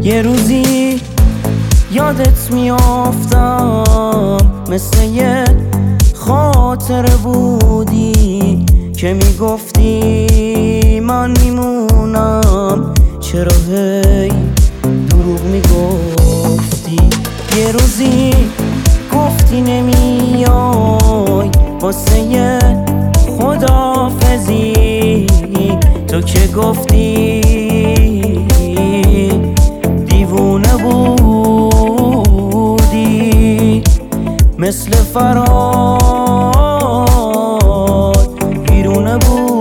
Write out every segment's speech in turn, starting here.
یه روزی یادت میافتم، مثل یه خاطره بودی که میگفتی من میمونم، چرا هی دروغ میگفتی. یه روزی گفتی نمیای واسه یه خداحافظی، تو که گفتی دیوونه بودی، مثل فرهاد بیرونه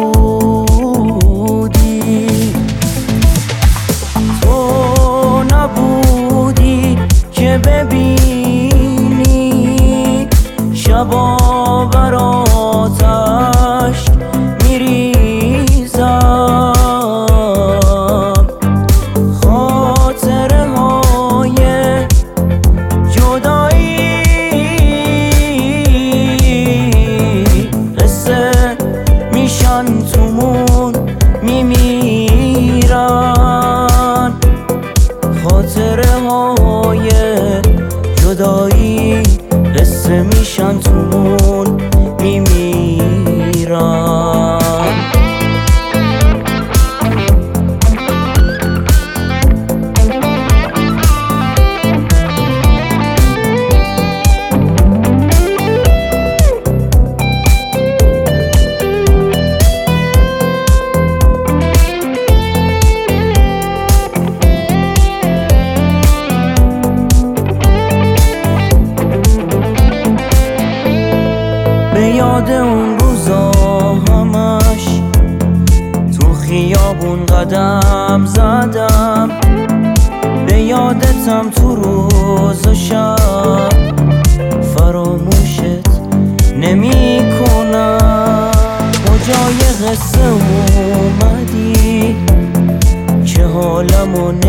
بودی. تو نبودی که ببینی شبا برات اشک میریزم، خاطره های جدایی قصه میشن تومون میمیرن، خاطره های جدایی قصه میشن تومون میمیرن. به یاد اون روزا همش تو خیابون قدم زدم، به یادتم تو روز و شب، فراموشت نمی کنم. کجای قصه اومدی که حالمو